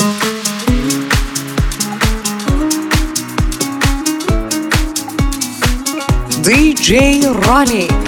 DJ Ronix.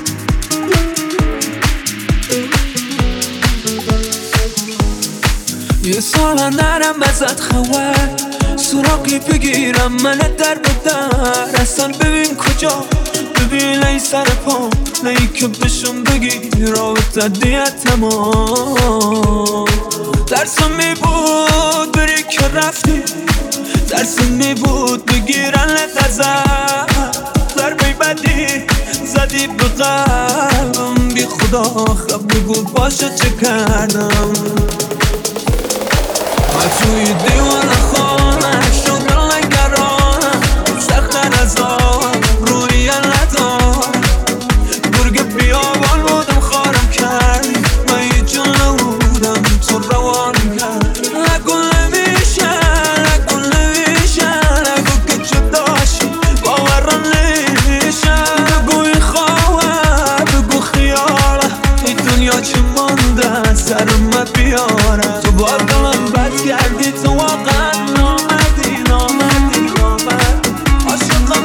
یه سال نرم ازت خبر سراغی بگیرم من در به در اصلا ببین کجا ببین ای سر پا نهی که بشم بگی رابطه دیت تمام درسم می بود بری که رفتی درسم می بود بگیرن لطزم ضربه بدی زدی به قلبم بی خدا خب بگو باشه چه کردم من توی دیوان خانه شدم نگرانم سختر از آن روی ندارم گرگ بیابان بودم خارم کردی من هیچ جا نبودم تو روان کرد نگو نمیشه نگو نمیشه نگو که جداشی باورم نمیشه بگو این خواه بگو خیاله این دنیا چه مانده سرم بیاره تو با دلم بد کردی تو واقعا نامدی عاشقم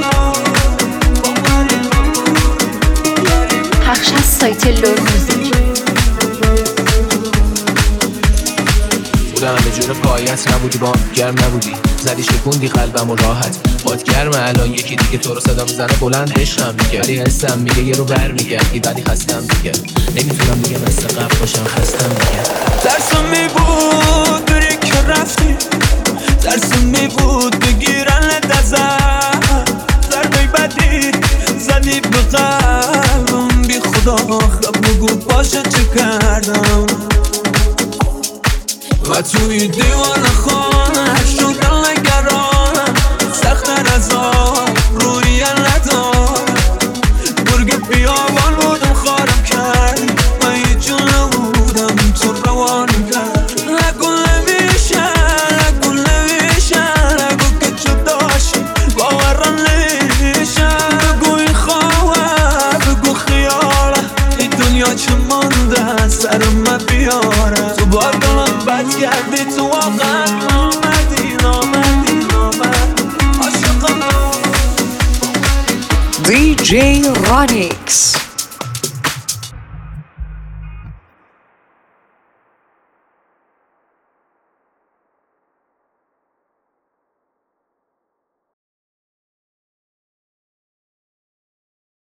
پخش از سایت لور موزیک. بودم همه جور پایت نبودی با گرم نبودی زدی شکوندی قلبم و راحت باد گرمه الان یکی دیگه تو رو صدا میزنه بلند عشقم میگه ولی حسم میگه یه رو بر میگردی ولی خستم دیگه نمیتونم دیگه مثل قبل باشم خستم دیگه درسم میبود بری که رفتی درسم میبود بگیرن لدزم ضربه بدی زدی به قلبم بی خدا خب بگو باشه چه کردم و توی دیوان خانه شدم نگرانم سختر از آن روی ندارم گرگ بیابان بودم خارم کردی من هیچ جا نبودم تو روان کرد نگو نمیشه نگو نمیشه نگو که جداشی باورم نمیشه بگو این خواه بگو خیاله این دنیا چه مانده سرم بیاره تو با دلم بد کردی تو واقعا نامدی عاشقم DJ Ronix.